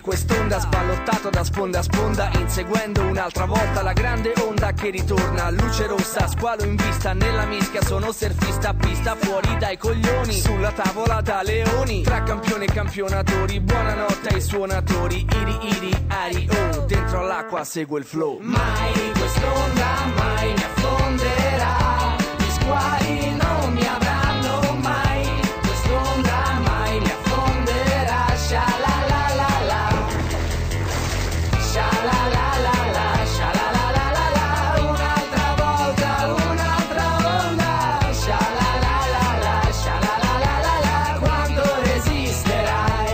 quest'onda, sballottato da sponda a sponda, inseguendo un'altra volta la grande onda che ritorna. Luce rossa, squalo in vista, nella mischia sono surfista a pista, fuori dai coglioni, sulla tavola da leoni, tra campioni e campionatori, buonanotte ai suonatori, iri iri ari oh, dentro all'acqua segue il flow. Mai quest'onda mai mi affonderà, gli squali non mi avranno mai, quest'onda mai mi affonderà, sha la la la la, sha la la la la, sha la la la la la, un'altra volta, un'altra onda, sha la la la la, sha la la la la la, quanto resisterai?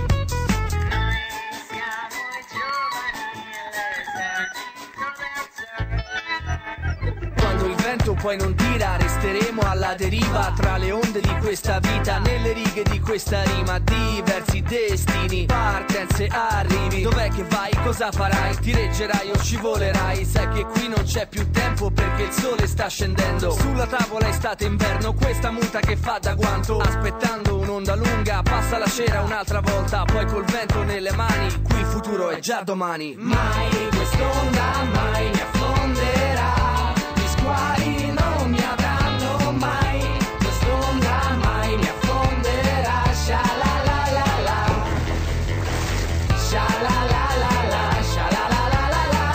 Quando il vento poi non tira, resteremo alla deriva tra le onde di questa vita, nelle righe di questa rima, diversi destini, partenze, arrivi. Dov'è che vai? Cosa farai? Ti reggerai o scivolerai? Sai che qui non c'è più tempo perché il sole sta scendendo. Sulla tavola estate inverno, questa muta che fa da guanto, aspettando un'onda lunga, passa la cera un'altra volta, poi col vento nelle mani, qui il futuro è già domani. Mai quest'onda mai mi affonderà, gli squali non mi avranno mai, quest'onda mai mi affonderà, sha la la la la, sha la la la la, sha la la la la la,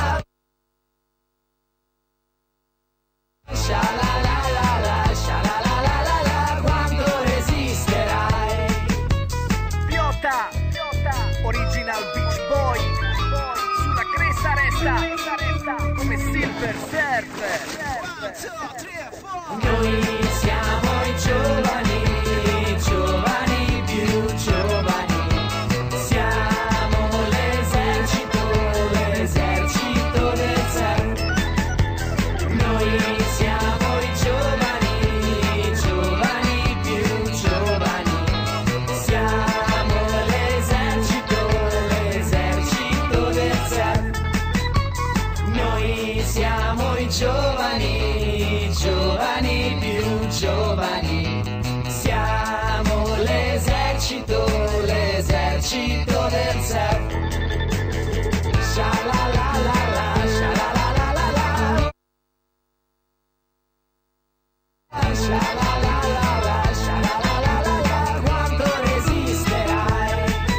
sha la la la la, sha la la la la la, quanto resisterai? Piotta, original beach boy, sulla cresta resta, come Silver Surfer. Noi siamo i giovani, giovani più giovani, siamo l'esercito del surf. Noi siamo i giovani, giovani più giovani, siamo l'esercito del surf. Noi siamo i giovani, giovani più giovani, siamo l'esercito del surf. Sha la la la la, sha la la la la la, sha la la la la, sha la la la la la, quanto resisterai?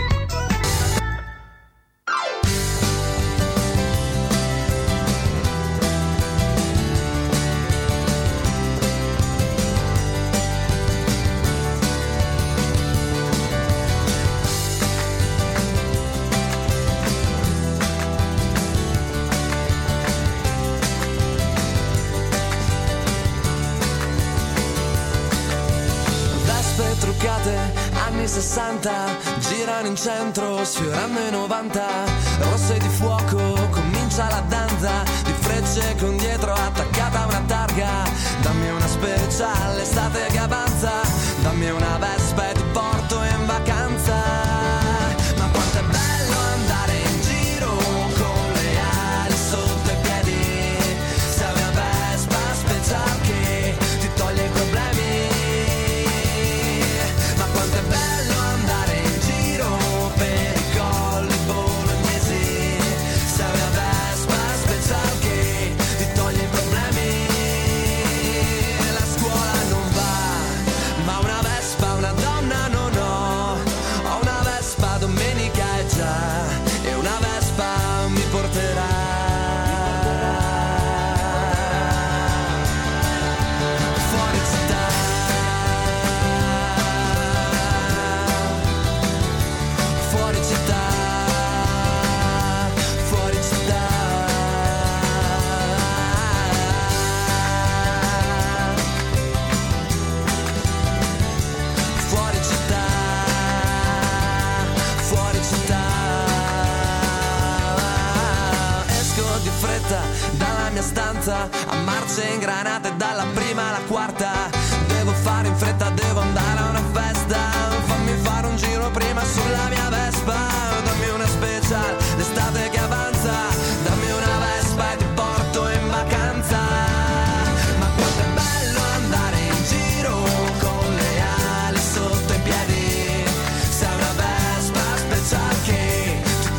Vespe truccate, anni 60, girano in centro, sfiorando i 90, rosse di fuoco, comincia la danza, di frecce con dietro attaccata a una targa, dammi una special estate che avanza, dammi una Vespa e ti porto in vacanza, ma quanto è bello andare in giro con le ali sotto i piedi, sei una Vespa special che ti toglie i problemi. Ma quanto è bello andare in giro per i colli bolognesi, sei una Vespa special che ti toglie i problemi. La scuola non va, ma una Vespa, una donna non ho. Ho una Vespa domenica e già, e una Vespa mi porterà. Fuori città, fuori città, fuori città, fuori città, fuori città. Esco di fretta dalla mia stanza, a marce ingranate dalla prima alla quarta, devo fare in fretta, devo andare a una festa, fammi fare un giro prima sulla mia Vespa, dammi una special l'estate che avanza, dammi una Vespa e ti porto in vacanza. Ma quanto è bello andare in giro con le ali sotto i piedi, sei una Vespa special che ti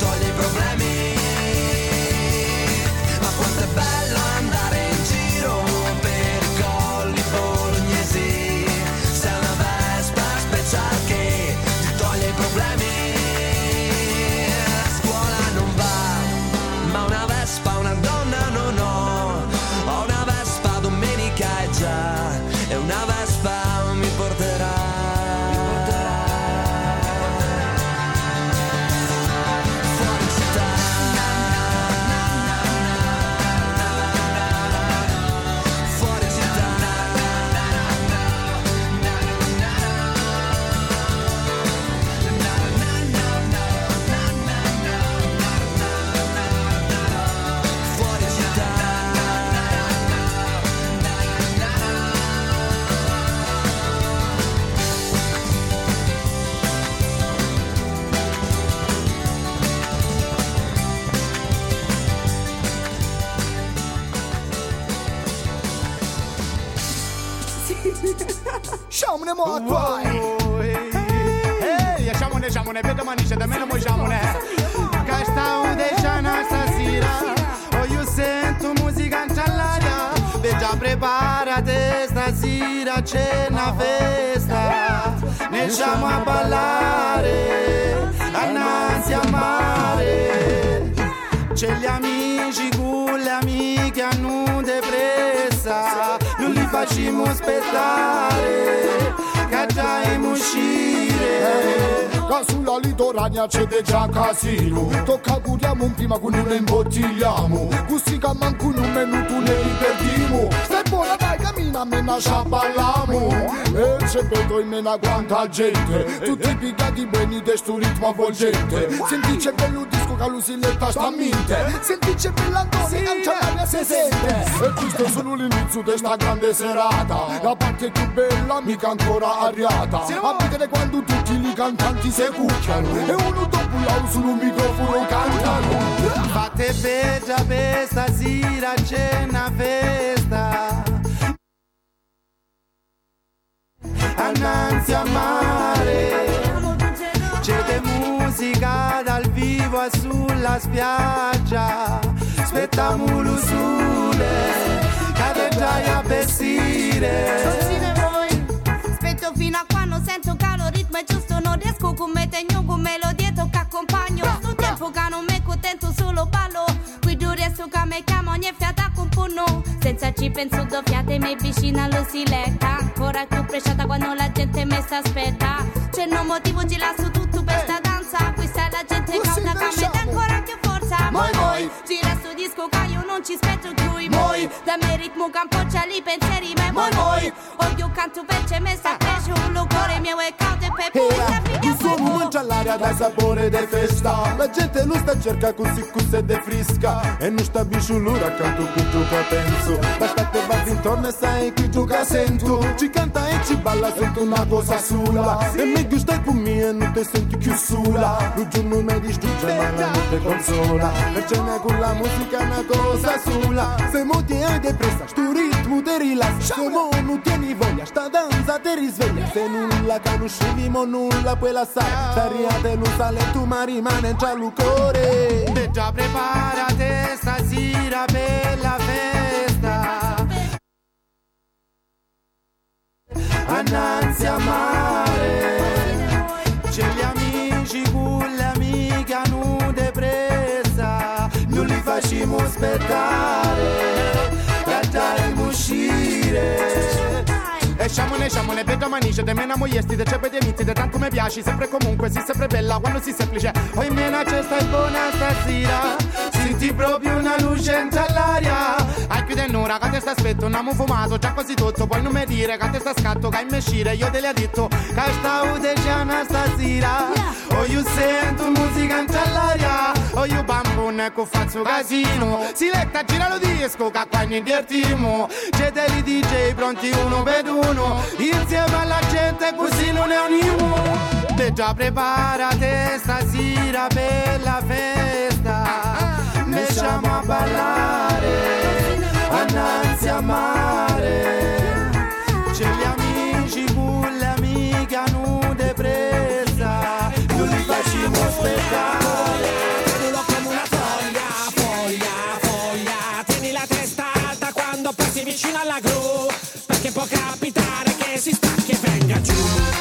Sciamone mo a tuoi. Ehi, sciamone, vedo manice, da me non sciamone. Che stau dicendo stasera, oh io sento musica in l'aria. E già preparate stasera c'è una festa. Ne siamo a ballare, annanzi a mare. C'è gli amici con le amiche hanno depressa. Non li facciamo aspettare, che già uscire. Che sulla litorania c'è già casino. Tocca curiamo un prima con non imbottigliamo. Così che manco un minuto ne perdiamo. Stai buona dai cammina, mena ci balliamo. E c'è vedo in mena quanta gente. Tutti piccati bene di sto ritmo avvolgente. Senti c'è bello disco che l'usilletta sta a mente. Senti c'è bell'Antoni, anche l'aria si sente. E questo è solo l'inizio di sta grande serata. La parte più bella mica ancora arriata. A vedere quando tutti i cantanti si cucchiano. E uno dopo l'altro sul microfono cantano. Fate bella per stasera c'è una festa. Annanzi a mare c'è musica dal vivo sulla spiaggia. Aspettiamo lo sole che già a vestire. Aspetto fino a quando sento che lo ritmo è giusto. Non riesco come tegno con melodie che accompagno. Sto tempo che non mi contento solo ballo. Qui due resto che mi chiamo ogni fiata componno. Senza ci penso doppiate mi vicina lo si letta. Ancora più preciata quando la gente mi sta aspetta. C'è un motivo ci lascio tutto per sta danza. Questa è la gente cauta che mi dà ancora più forza. Moi ci resto disco che io non ci aspetto più. Moi da me ritmo campo c'è li pensieri me moi. O io canto per c'è me sta cresce un locore mio e caute per poi la figlia fuoco. Mangia l'aria dal sapore de festa. La gente lo sta cerca così e de frisca. E non sta bisciolura accanto qui gioca penso. Basta te vatti intorno e sai qui gioca sento. Ci canta e ci balla sento una cosa sola. E meglio stai con me e non te senti più sola. Lo giorno mi distrugge ma la notte consola. Per cena con la musica è una cosa sola. Se mo ti hai depressa sto ritmo ti rilassa. Se mo non tieni voglia sta danza ti risveglia. Se nulla conoscevi mo nulla puoi lasciare. Sta riate non sale tu ma rimane già l'ucore. E già preparate stasera per la festa. Annanzi a mare c'è gli amici con le amiche hanno depressa. Non li facciamo aspettare, lasciamo uscire. E sciamone, vedo manice, de mena moiesti, de ceppi de miti, de tanto mi piaci, sempre comunque, si sempre bella, quando si semplice. O in mena c'è stai buona stasera, senti proprio una luce in l'aria. Hai più d'un'ora che te sta aspetto, non abbiamo fumato, già quasi tutto, puoi non mi dire che te sta scatto, che hai me uscire, io te le ho detto, che stavo dicendo stasera. O io sento musica in l'aria, o io bambone che faccio casino. Si letta, gira lo disco, che qua ne divertimo. C'è dei DJ pronti uno per uno. Insieme alla gente così non è unimo. E già preparate stasera per la festa. Ne siamo a ballare, annanzi a mare. C'è gli amici con le amiche hanno depressa. Non li facciamo aspettare. Tenilo come una foglia. Tieni la testa alta quando passi vicino alla gru. Perché può capitare che si stacchi e venga giù.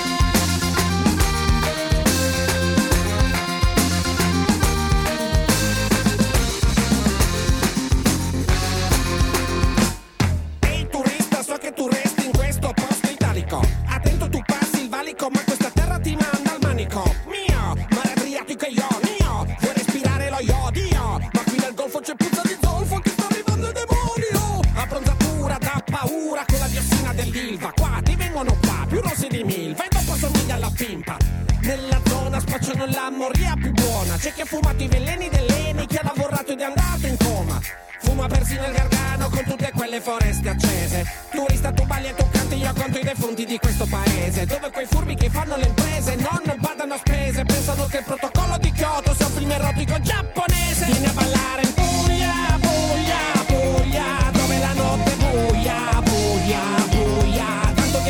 Ehi turista, so che tu resti in questo posto italico. Attento tu passi il valico, ma questa terra ti manda al manico. Mio, mare Adriatico e io, mio. Vuoi respirare lo iodio? Ma qui nel golfo c'è puzza di zolfo che sta arrivando il demonio. Abbronzatura da paura con la diossina dell'Ilva. Qua ti vengono qua, più rossi di milva. E dopo somiglia alla pimpa. Nella zona spacciano la moria più buona. C'è chi ha fumato i veleni dell'Eni, chi ha lavorato ed è andato in coma. Fuma persino il Gargano con tutte quelle foreste accese. Turista tu balli e tu canti, io conto i defunti di questo paese. Dove quei furbi che fanno le imprese non badano a spese. Pensano che il protocollo di Kyoto sia un film erotico giapponese. Vieni a ballare in Puglia, Puglia, Puglia, dove la notte è buia, buia, buia. Tanto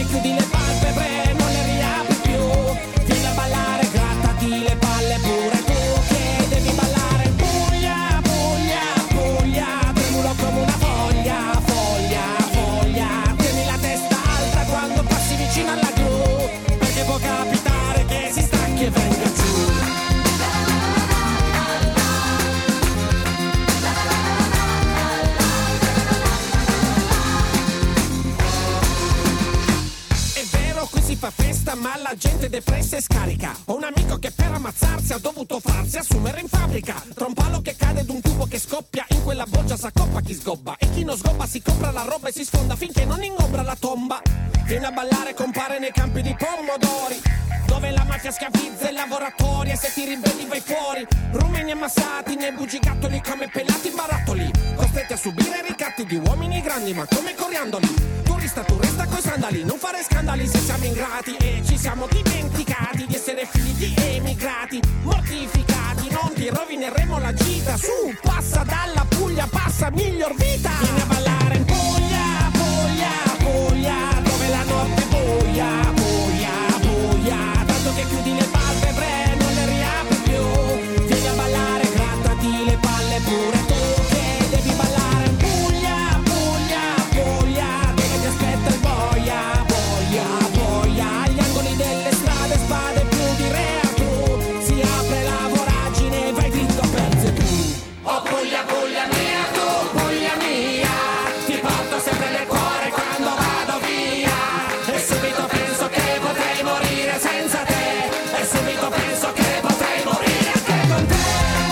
vita ma la gente depressa e scarica. Ho un amico che per ammazzarsi ha dovuto farsi assumere in fabbrica. Tra un palo che cade ed un tubo che scoppia, in quella boggia s'accoppa chi sgobba. E chi non sgobba si compra la roba e si sfonda finché non ingombra la tomba. Viene a ballare, compare nei campi di pomodori, dove la mafia schiavizza i lavoratori. E se ti ribelli vai fuori, rumeni ammassati nei bugigattoli come pelati barattoli, costretti a subire ricatti di uomini grandi ma come coriandoli. Tu resta coi sandali, non fare scandali se siamo ingrati. E ci siamo dimenticati di essere figli di emigrati, mortificati, non ti rovineremo la gita. Su, passa dalla Puglia, passa miglior vita. Vieni a ballare in Puglia, Puglia, Puglia, dove la notte è buia, buia, buia. Tanto che chiudi le palpebre, non le riapri più. Vieni a ballare, grattati le palle pure tu, che devi ballare in Puglia, Puglia, Puglia, dove ti aspetta il boia, boia, boia. Agli angoli delle strade, spade più di reatù, si apre la voragine, vai dritto a pezzi tu. Oh Puglia, Puglia mia, tu Puglia mia, ti porto sempre nel cuore quando vado via. E subito penso che potrei morire senza te, e subito penso che potrei morire anche con te.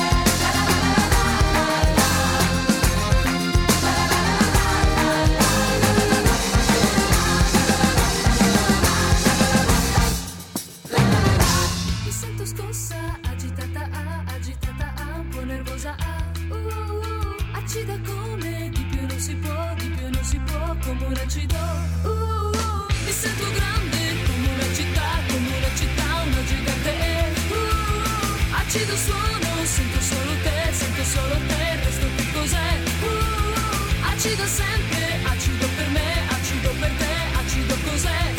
Mi sento scossa, agitata, un po' nervosa, acida come di più non si può, come un acido. Mi sento grande come una città, una gigante. Acido suono, sento solo te, resto che cos'è? Acido sempre, acido per me, acido per te, acido cos'è?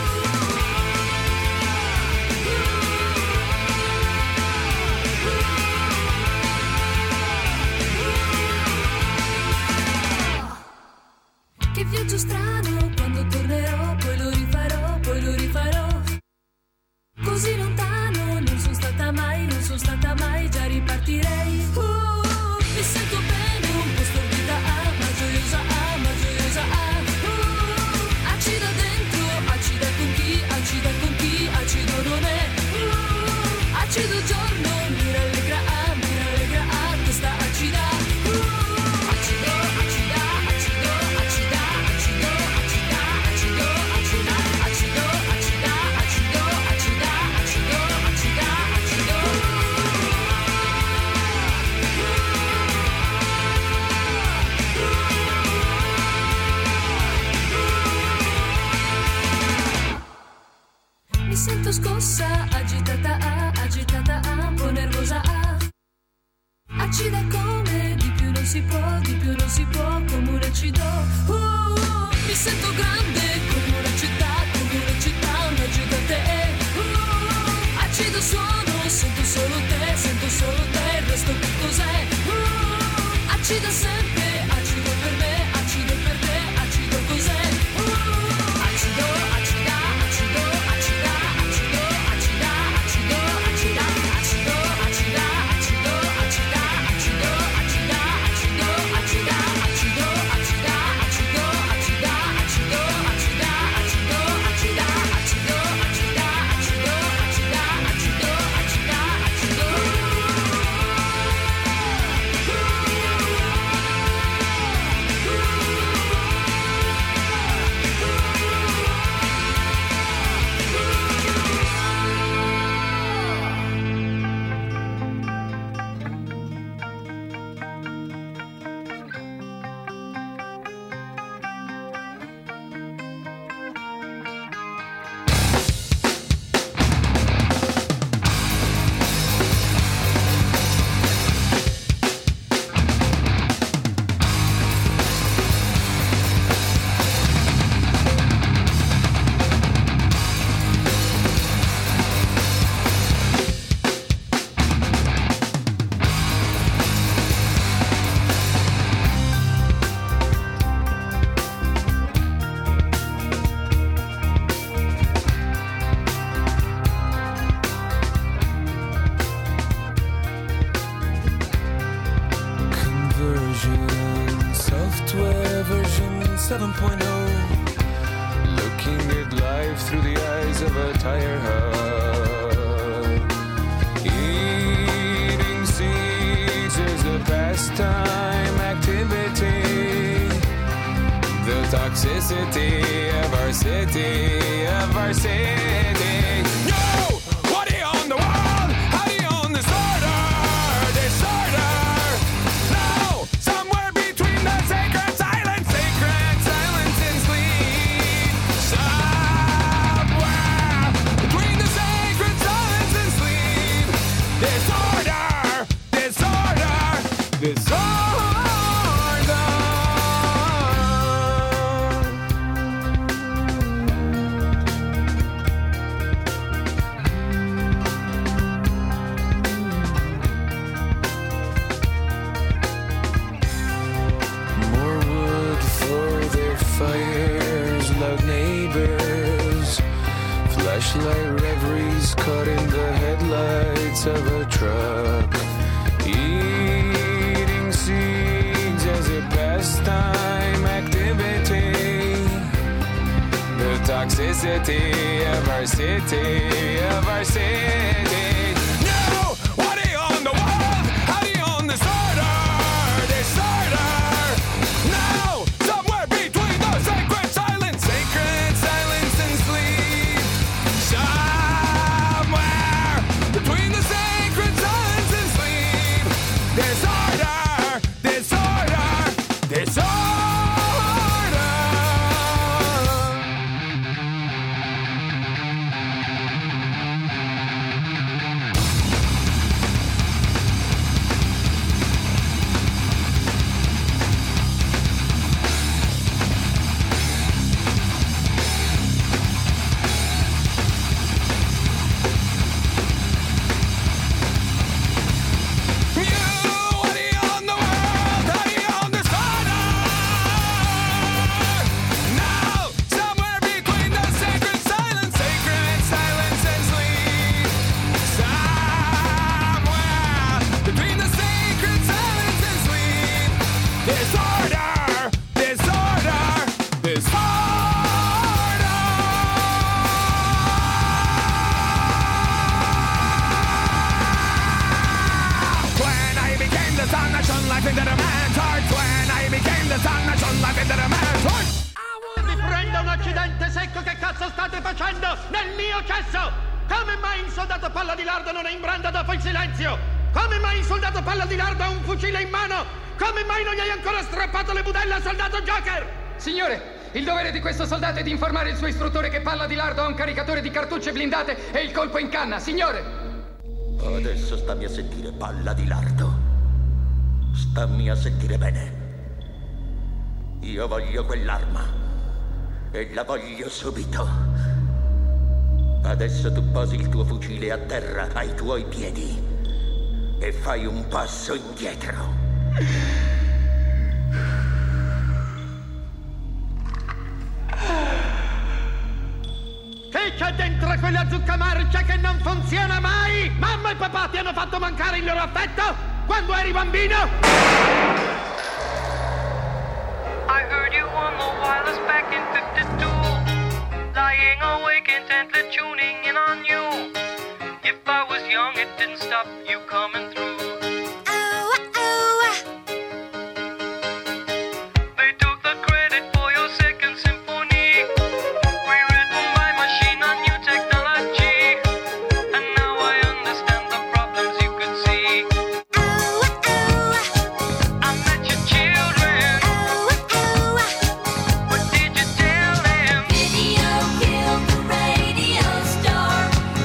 Che viaggio strano, quando tornerò, poi lo rifarò. Così lontano, non sono stata mai, già ripartirei. Mi sento bene, un po' stordita, ma gioiosa. Acida dentro, acida con chi, acido non è. Acido giorno, mi rallegra, questa acida. Acido, acida, acido, acida, acido, acida, acido, acida, acido, acida, acido, acida, acido, acida, acido. Mi sento scossa, agitata, un po' nervosa, acida come di più non si può, come un acido. Mi sento grande come una città, una gigante. Acido suono, sento solo te, resto che cos'è? Acido sempre, acido per me, acido per te, acido cos'è? Acido, acida, acido, acida, acido, acida, acido, acida, acido, acida, acido, acida, acido, acida, acido, acida, acido, acida, acido, acida, acido, acida, acido, acida, acido, acida, acido, acida, acido, acida, acido. Software version 7.0. Looking at life through the eyes headlights of a tire hub. Eating seeds is a pastime activity. The toxicity of our city, of our city. No! What do you own the world? How do you own disorder? Disorder! No! Somewhere between the sacred silence and sleep. Somewhere between the sacred silence and sleep. Disorder! Disorder! Disorder! Fires, loud neighbors, flashlight reveries caught in the headlights of a truck. Eating seeds as a pastime activity. The toxicity of our city, of our city. No! What do you own the world? How do you own disorder? Disorder! No! Somewhere between the sacred silence and sleep. Somewhere between the sacred silence and sleep. Disorder, disorder, disorder. Mi prenda un accidente secco, che cazzo state facendo nel mio cesso? Come mai il soldato Palla di Lardo non è in branda dopo il silenzio? Come mai il soldato Palla di Lardo ha un fucile in mano? Come mai non gli hai ancora strappato le budella al soldato Joker? Signore, il dovere di questo soldato è di informare il suo istruttore che Palla di Lardo ha un caricatore di cartucce blindate e il colpo in canna, signore! Adesso stammi a sentire, Palla di Lardo. Stammi a sentire bene. Io voglio quell'arma e la voglio subito. Adesso tu posi il tuo fucile a terra ai tuoi piedi e fai un passo indietro. Che c'è dentro quella zucca marcia che non funziona mai? Mamma e papà ti hanno fatto mancare il loro affetto quando eri bambino? I heard you on the wireless back in 52, lying awake intently tuning in on you. If I was young, it didn't stop you coming through. They took the credit for your second symphony, rewritten by machine on new technology, and now I understand the problems you could see. I met your children. What did you tell them? Video killed the radio star.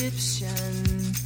Egyptian.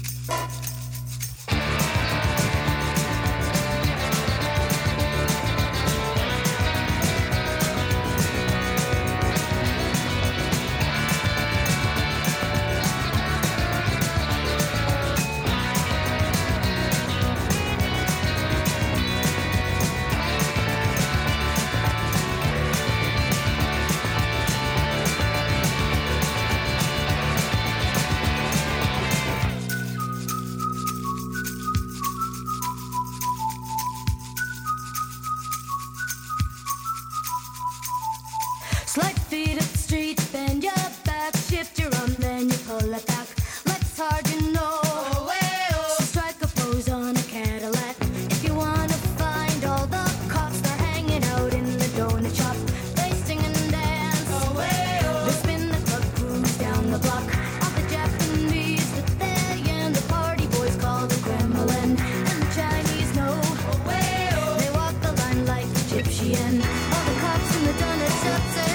Slight feet up the street, bend your back, shift your arm, then you pull it back. Life's hard, you know. So strike a pose on a Cadillac. If you wanna find all the cops, they're hanging out in the donut shop. They sing and dance. They spin the club, cruise down the block. All the Japanese that they and the party boys call the Kremlin. And the Chinese know. They walk the line like Egyptian. All the cops in the donut shop say.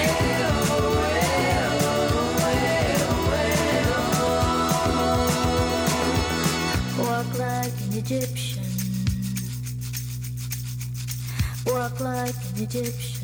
Walk like an Egyptian. Walk like an Egyptian.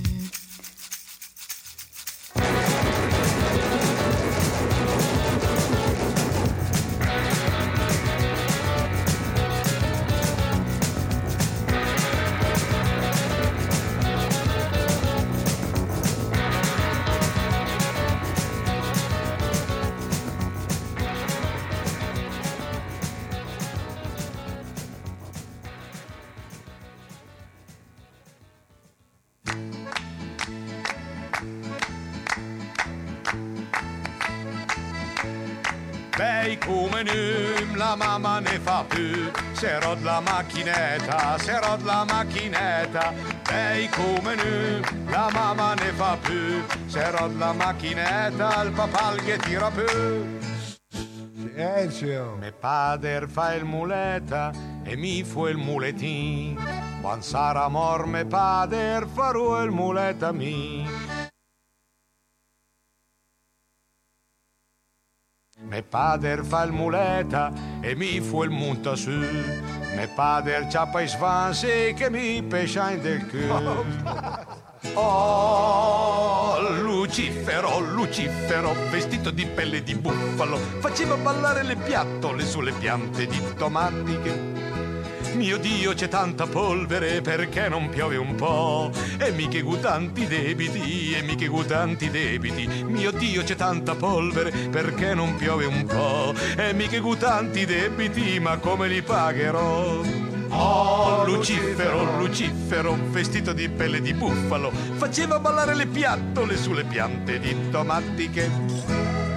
Bei come nu, la mamma ne fa più, sarò la macchinetta, sarò la macchinetta. Bei come nu, la mamma ne fa più, sarò la macchinetta, il papà che tira più. Silenzio. Me padre fa il muleta e mi fu il muletin. Quando sarà mor me padre farò il muleta mi. Me padre fa il muleta e mi fu il munta su. Me padre ciappa i svansi che mi pescia in del culo. Oh, Lucifero, Lucifero, vestito di pelle di bufalo, faceva ballare le piattole sulle piante di tomatiche. Mio Dio, c'è tanta polvere, perché non piove un po'? E mica tanti debiti, e mica tanti debiti. Mio Dio, c'è tanta polvere, perché non piove un po'? E mica tanti debiti, ma come li pagherò? Oh, Lucifero, Lucifero, vestito di pelle di bufalo, faceva ballare le piattole sulle piante di tomatiche.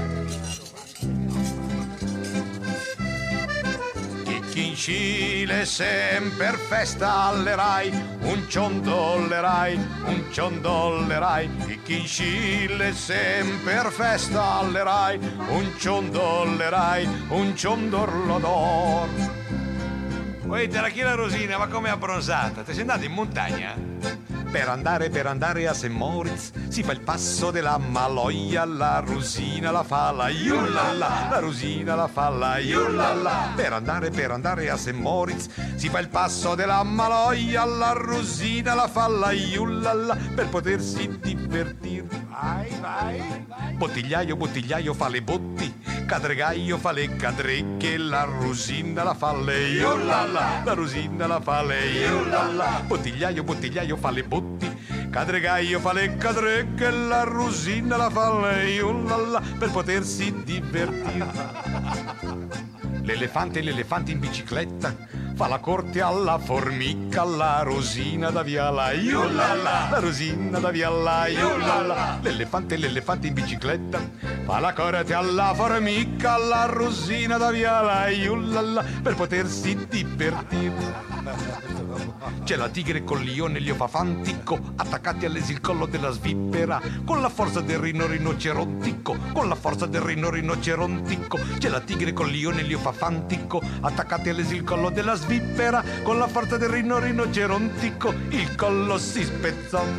In Cile sempre festa alle Rai, un ciondollerai, un ciondollerai. In Cile sempre festa alle Rai, un ciondollerai, un ciondorlodor. Poi te la chi la Rosina, ma come abbronzata? Ti sei andata in montagna? Per andare a St. Moritz si fa il passo della Maloia, la Rosina la fa la iullala, la Rosina la fa la iullala. Per andare a St. Moritz si fa il passo della Maloia, la Rosina la fa la iullala, per potersi divertire. Vai, vai, vai. Bottigliaio fa le botti, cadregaio fa le cadrecche, la Rosina la fa le iullala, la Rosina la fa le iullala. Bottigliaio fa le botti, cadregaio fa le cadrecche, la Rosina la fa le iullala, per potersi divertire. L'elefante in bicicletta fa la corte alla formica, la Rosina da via la iullala, la Rosina da via la iullala. L'elefante in bicicletta fa la corte alla formica, la Rosina da via la iullala, per potersi divertire. C'è la tigre col lione liofafantico, attaccati all'esil collo della svippera, con la forza del rinocerontico, con la forza del rinocerontico. C'è la tigre col lione liofafantico, attaccati all'esil collo della svippera, con la forza del rinocerontico. Il collo si spezzò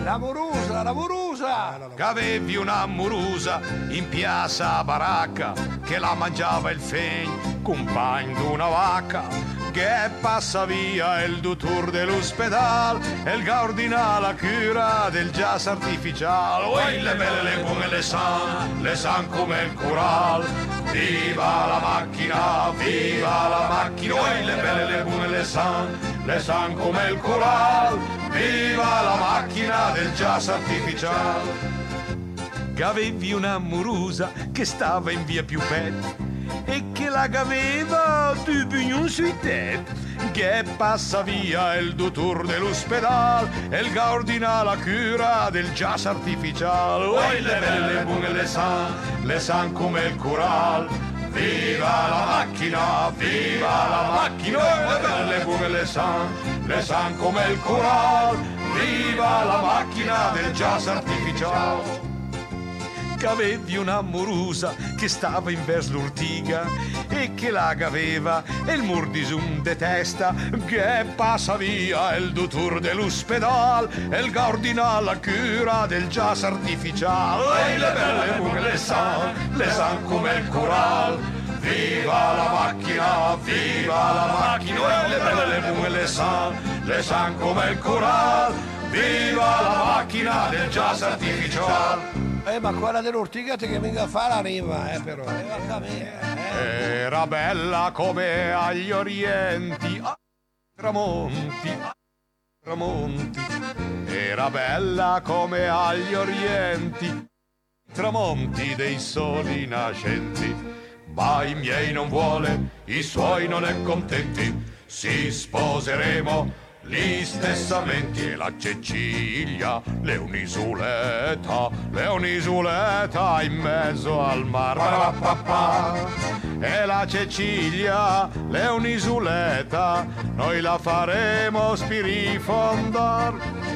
La murusa! Che avevi una murusa in piazza baracca che la mangiava il fegno, compagno d'una vacca. Che passa via il dottor dell'ospedale e il gaurdina la cura del jazz artificiale. Oi le belle, le buone, le san come il coral. Viva la macchina, oi le belle, le buone, le san come il coral. Viva la macchina del jazz artificiale. Che avevi una murusa che stava in via Piupet e che la aveva du pignon sui tête. Che passa via il dottor dell'ospedale e il gaurdina la cura del jazz artificiale. Oi le belle, le buone, le san come il coral. Viva la macchina, oi le belle, le buone, le san come il coral. Viva la macchina del jazz artificiale. Che avevi una murusa che stava in vers l'urtiga e che la aveva e il murdisum de testa. Che passa via il dottor dell'ospedale e il gaurdina la cura del jazz artificiale. E le belle buche le san come il coral. Viva la macchina, e le belle buche le san come il coral. Viva la macchina del jazz artificiale. Ma quella dell'ortiga che venga a fare arriva, però. Era bella come agli orienti, tramonti. Era bella come agli orienti, tramonti dei soli nascenti. Ma i miei non vuole, i suoi non è contenti. Si sposeremo gli stessamenti e la Cecilia le un'isoletta in mezzo al mar. E la Cecilia le un'isoletta noi la faremo spirifondar.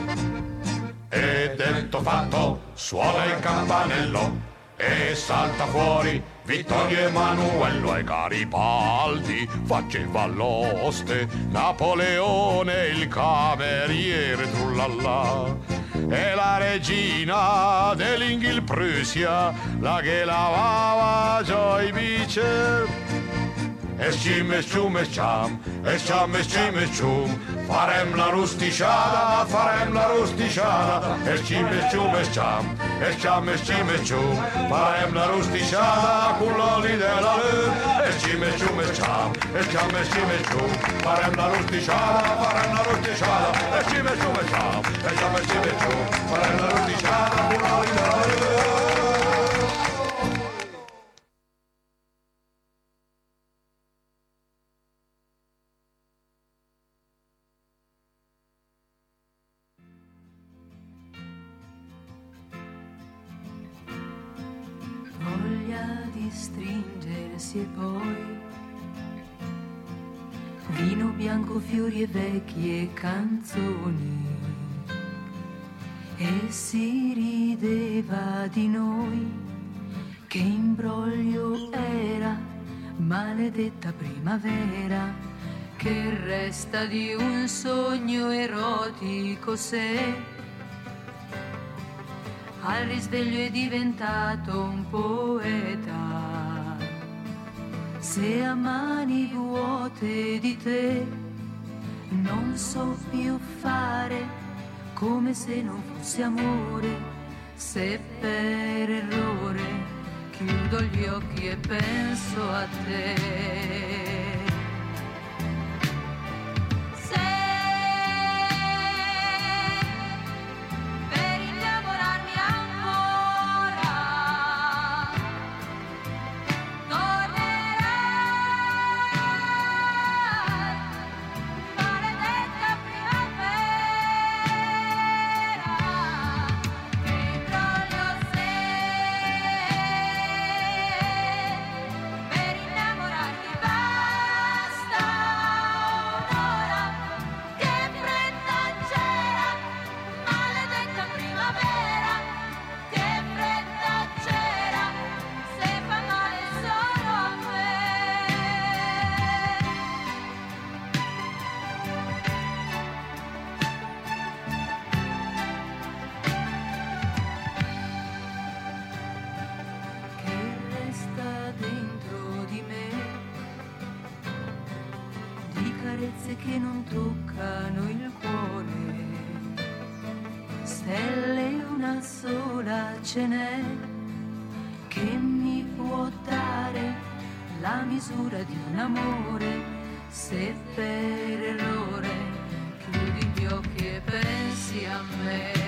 E detto fatto suona il campanello e salta fuori Vittorio Emanuello e Garibaldi faceva l'oste, Napoleone il cameriere trullallà e la regina dell'Inghilprussia la che lavava già i bicchieri. Eschim, farem la rusticciata, eschim, farem la rusticciata con l'oli della luna, eschim, farem la rusticciata, eschim, farem la rusticciata con l'oli della luna. Stringersi e poi vino bianco, fiori e vecchie canzoni e si rideva di noi. Che imbroglio era, maledetta primavera, che resta di un sogno erotico se al risveglio è diventato un poeta. Se a mani vuote di te non so più fare, come se non fosse amore, se per errore chiudo gli occhi e penso a te. Per innamorarti carezze che non toccano il cuore. Stelle una sola ce n'è che mi può dare la misura di un amore. Se per errore chiudi gli occhi e pensi a me.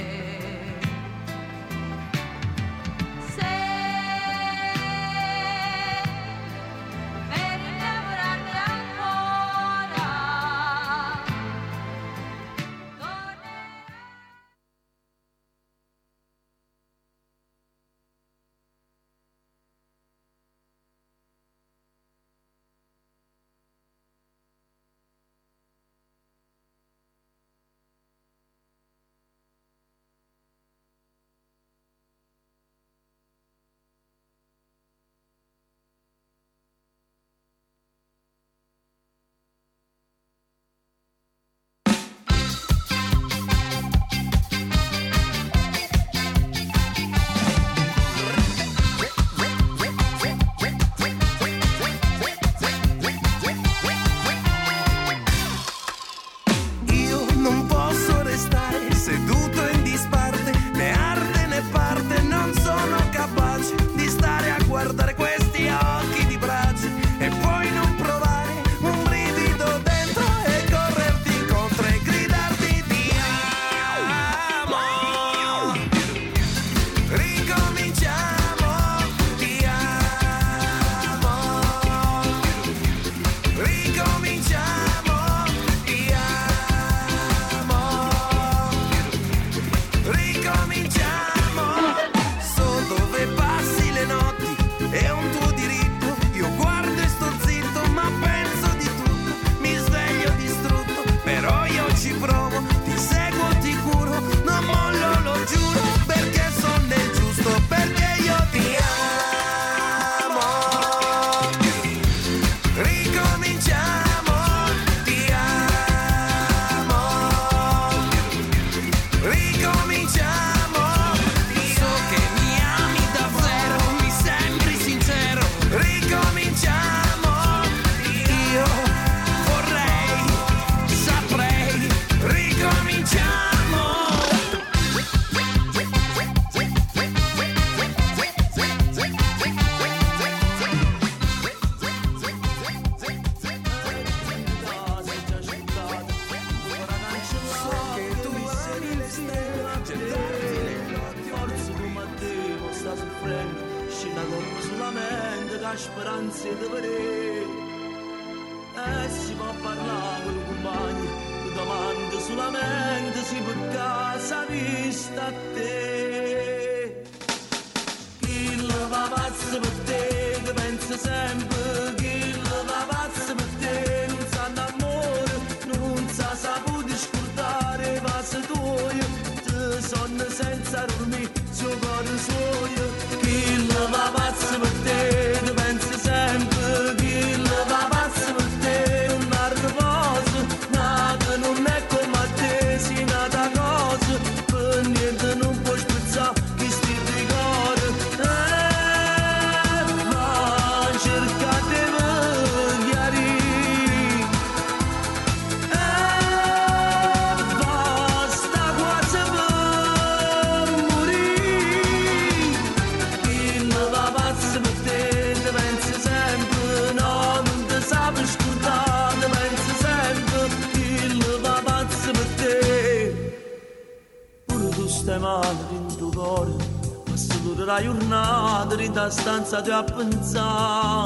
Da stanza ti a pensare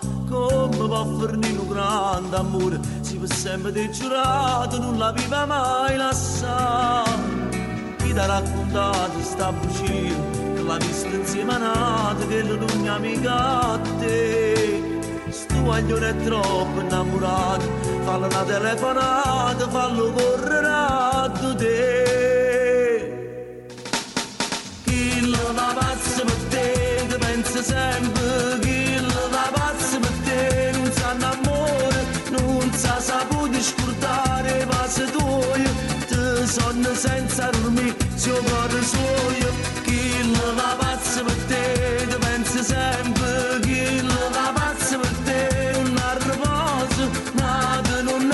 come va a fornire un grande amore si per sempre giurato non la viva mai lasciare chi ti ha raccontato sta bugia che l'ha vista insieme a nata che non è amica a te sto aglione è troppo innamorato fallo una telefonata fallo correre a te chi la pazza per te pensa sempre che la pazza per te non sa amore non sa saputo scordare passa tuoi te sonno senza dormire se io cuore suoio che la pazza per te pensa sempre che la pazza per te non ha riposo nata non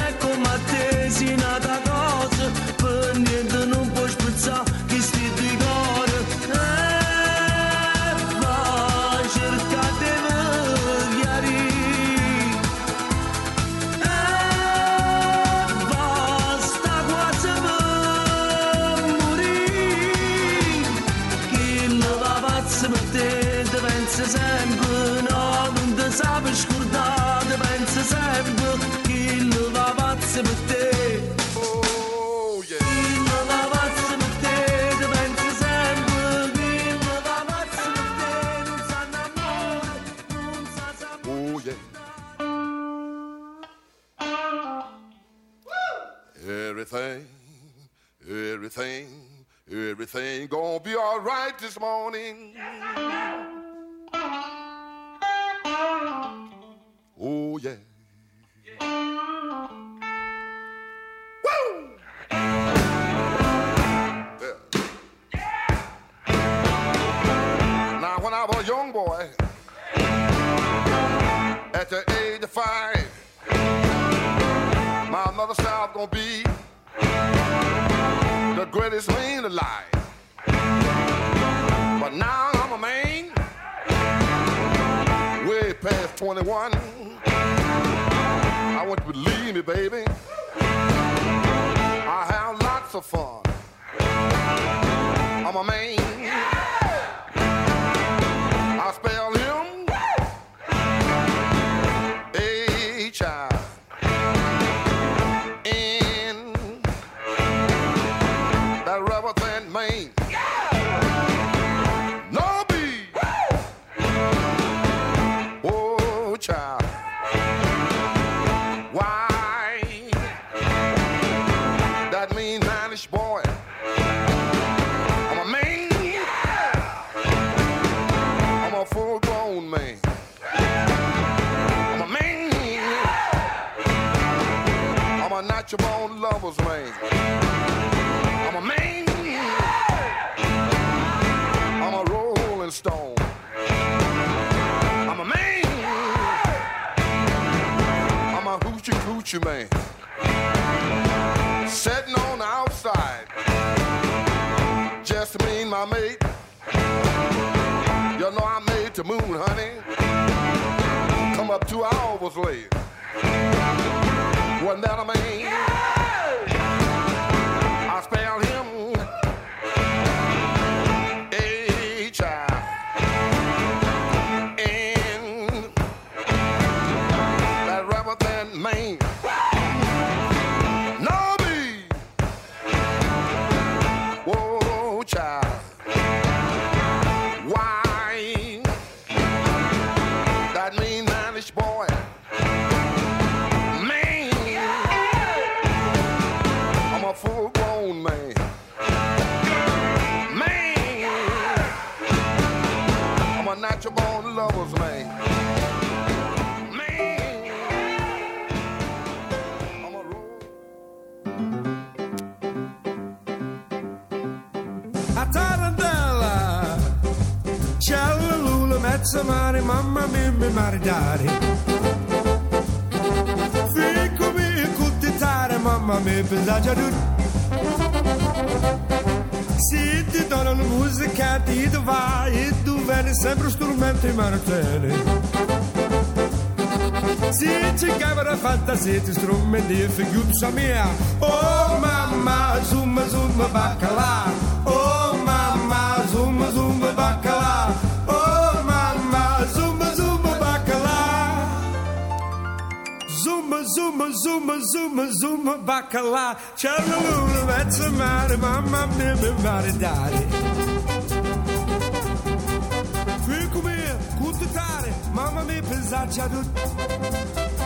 Everything gonna be all right this morning. Oh yeah. Woo! Now when I was a young boy, at the age of 5, my mother said I was gonna be the greatest man alive. But now I'm a man, way past 21. I want you to believe me, baby. I have lots of fun. I'm a man. I spell him H-I. Man. No B. Oh, child. Why? That mean mannish boy. I'm a man. I'm a full-grown man. I'm a man. I'm a natural-born lover's man. I'm a man. I'm a rolling stone. I'm a man. I'm a hoochie man. Sitting on the outside. Just me and my mate. You know I made the moon, honey. Come up 2 hours late. Wasn't that a man? I spelled him man. No B. Whoa, child. Why? That mean mannish boy. Man. I'm a full-grown man. Man. I'm a natural-born lover's man. Tarantella, ciao Lula, mezza mare, mamma mia mi maridare. Fico mi cuttitare, mamma mia pensare tu. Se ti donano musica, ti vai e tu vieni sempre strumento in mano te. Se ci cava fantasia, ti strumenti e figuzza mia. Oh mamma, zumba zumba baccalà. Oh mamma, zumba zumba baccalà. Oh mamma, zumba zumba baccalà. Zumba zumba zumba zumba zumba baccalà. C'è la luna, mezza mare, mamma mia mi maridare. Qui come cuttare, mamma mia pensarci a tutto.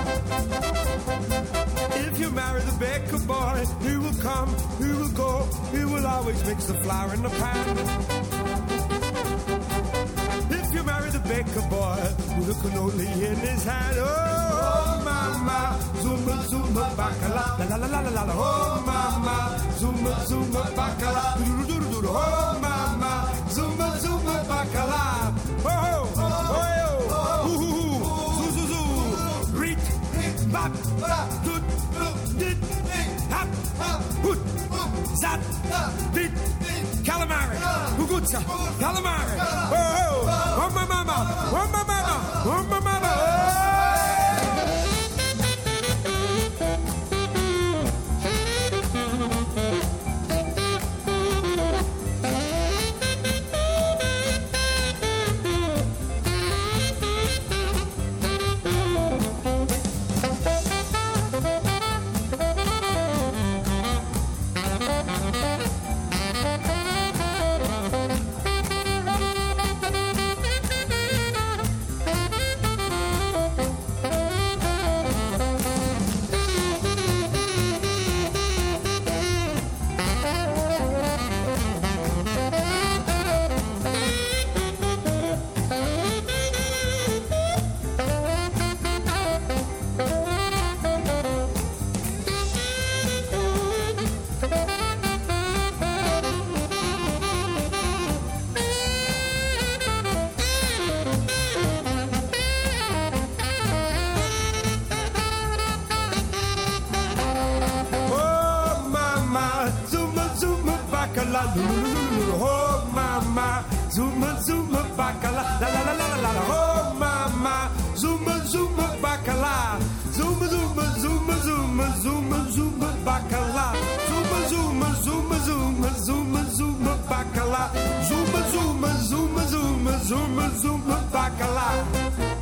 If you marry the baker boy, he will come, he will go, he will always mix the flour in the pan. If you marry the baker boy, with a cannoli in his hand, oh mama, zumba zumba bacala, la la la la la la, oh mama, zumba zumba bacala, do do do do, oh mama, zumba zumba bacala, oh oh oh, ooh, zoo zoo zoo, reach, bop, do. Dit, hap, hoed, zat, dit, calamari, hugutza, calamari, oh my mama, oh my mama, oh my mama, Oh mama, zuma zuma bacala, la la la la la la. Oh mama, zuma zuma bacala, zuma zuma zuma zuma zuma zuma bacala, zuma zuma zuma zuma zuma zuma bacala, zuma zuma zuma zuma zuma zuma bacala.